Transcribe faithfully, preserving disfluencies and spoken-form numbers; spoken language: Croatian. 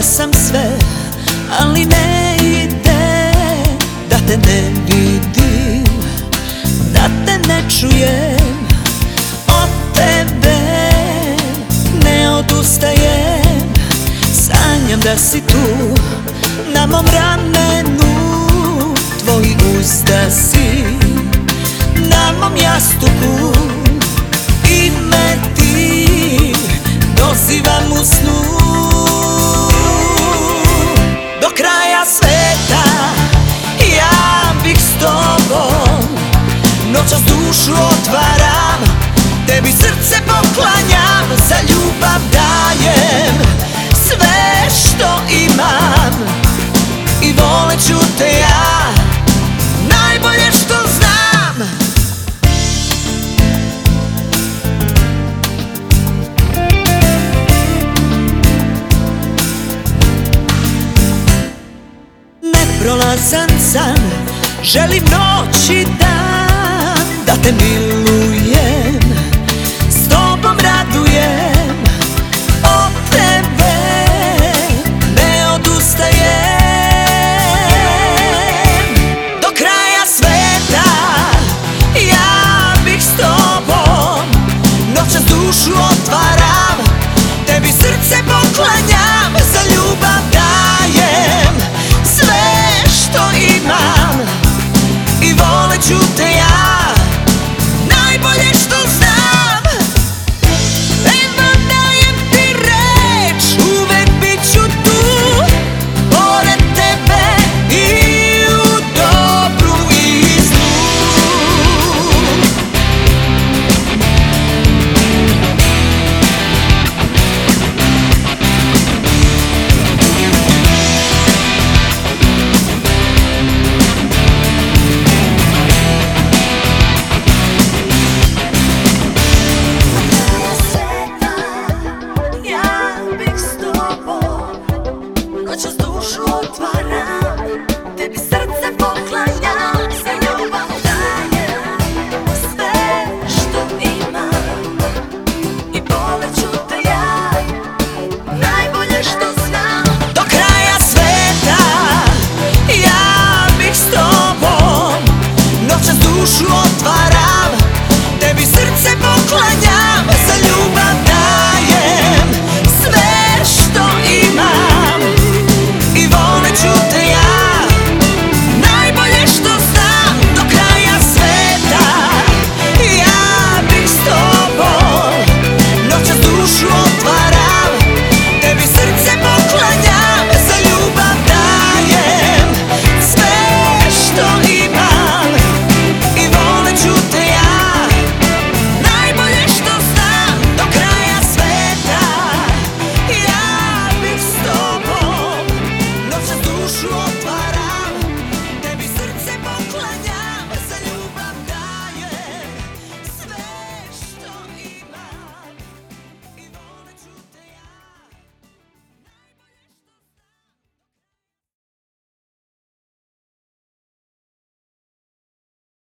Dala sam sve, ali ne ide da te ne vidim, da te ne čujem. Od tebe ne odustajem, sanjam da si tu na mom ramenu, tvoji uzdasi na mom jastuku. Ime ti dozivam u snu. Do kraja sveta ja bih s tobom, noćas dušu otvaram, tebi srce poklanjam, za ljubav dajem sve što imam i volit ću te ja najbolje što znam. Neprolazan san, želim noć i dan da te milujem.